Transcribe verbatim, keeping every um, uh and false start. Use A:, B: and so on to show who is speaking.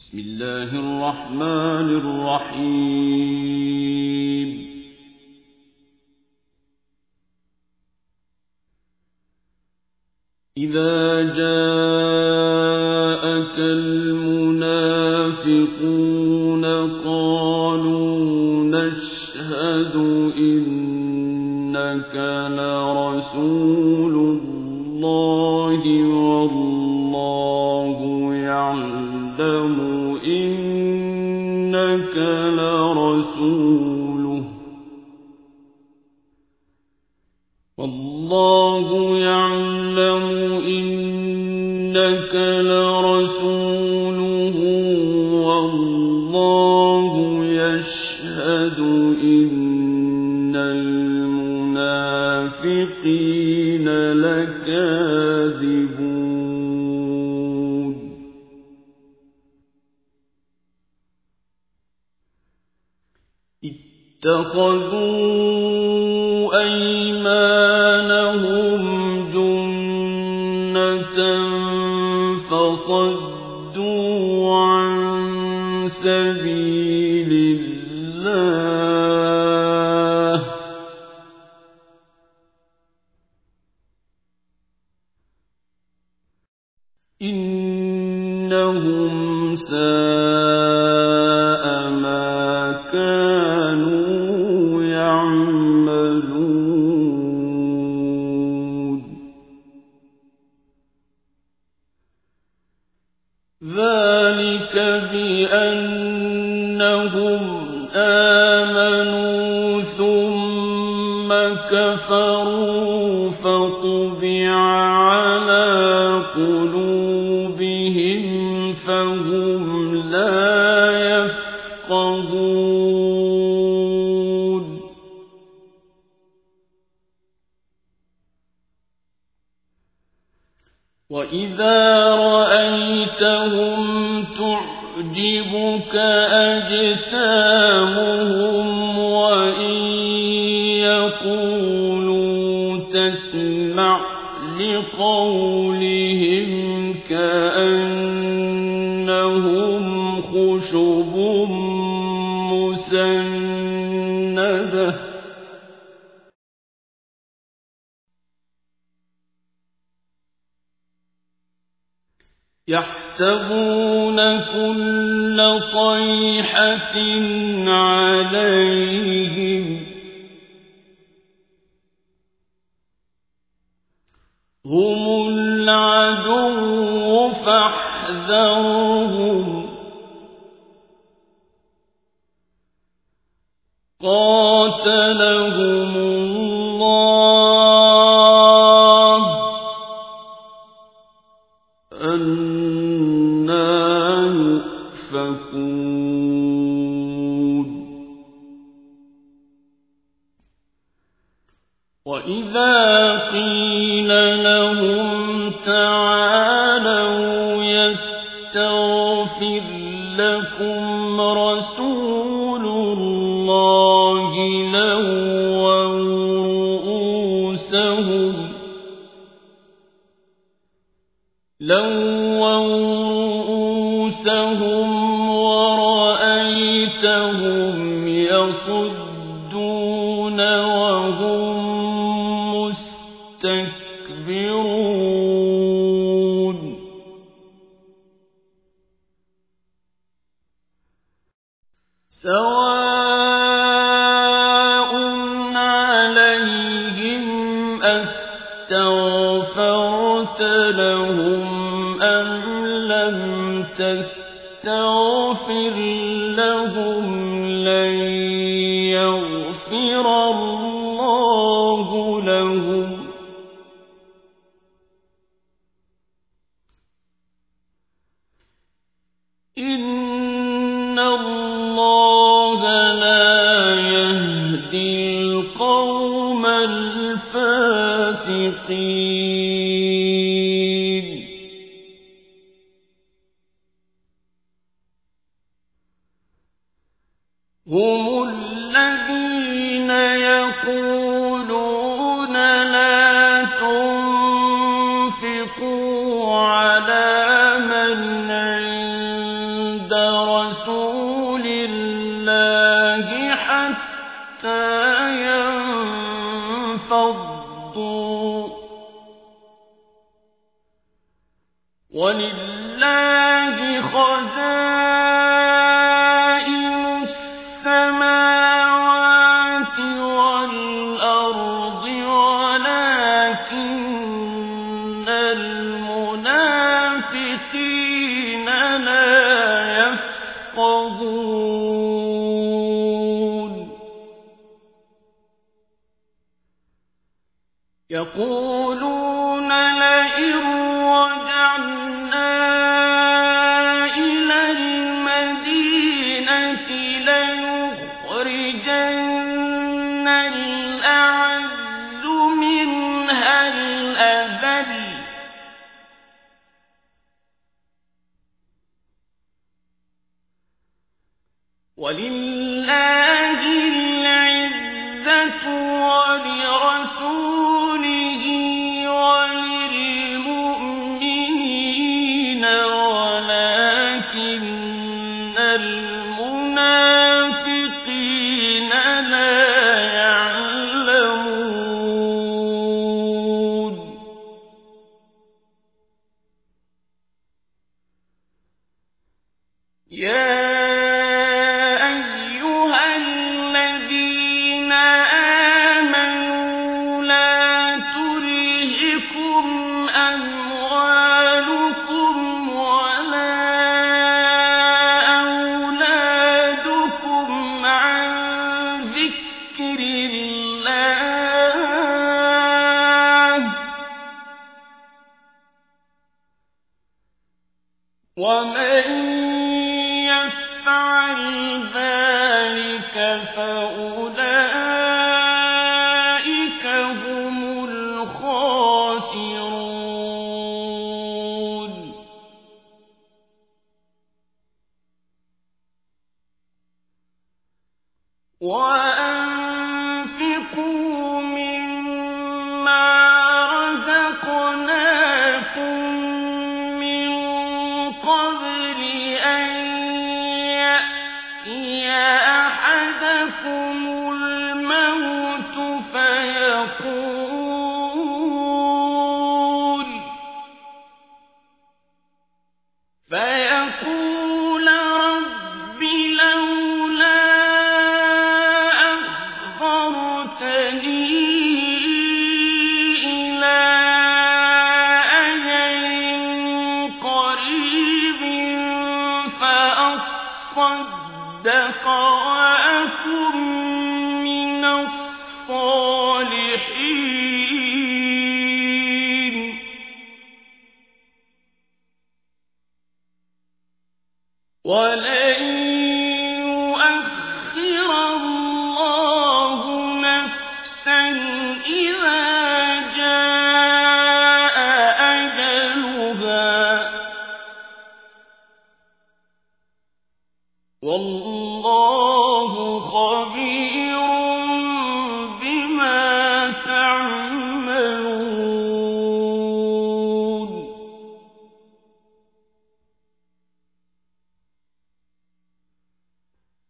A: بسم الله الرحمن الرحيم إذا جاءك المنافقون قالوا نشهد إنك لرسول الله والله يعلم إنك لرسوله والله يعلم إنك لرسوله والله يشهد إن المنافقين لكاذبون اتخذوا أيمانهم جنة فصدوا عن سبيل الله إنهم ساء ما كانوا يعملون ذلك بأنهم آمنوا ثم كفروا فطبع على قلوبهم فهم لا يفقهون وإذا رأيتهم تعجبك أجسامهم وإن يقولوا تسمع لقولهم كأنهم خشب مسندة يحسبون كل صيحة عليهم هم العدو فاحذرهم قاتلهم الله أنى يؤفكون وإذا قيل لهم تعالوا يستغفر لكم رسول الله لووا رؤوسهم لووا رؤوسهم ورأيتهم يصدون وهم مستكبرون سواء عليهم أستغفرت لهم أم لم تستغفر لهم لن يغفر الله لهم إن الله لا يهدي القوم الفاسقين هم الذين يقولون لا تنفقوا على من عند عند رسول الله حتى ينفضوا ولله خزائن السماوات والأرض ولكن المنافقين لا يفقهون يقولون لئن رجعنا إلى المدينة ليخرجن الأعز منها الأذل ولله العزة ولرسوله وللمؤمنين ولكن المنافقين لا يعلمون يا ومن يفعل ذلك فأولئك هم الخاسرون وأنفقوا مما رزقناكم قبل أن يأتي أحدكم الموت فيقول فيقول رب لولا أخرتني صدق وأكن من الصالحين ولن يؤخر الله نفسا إذا جاء أجلها والله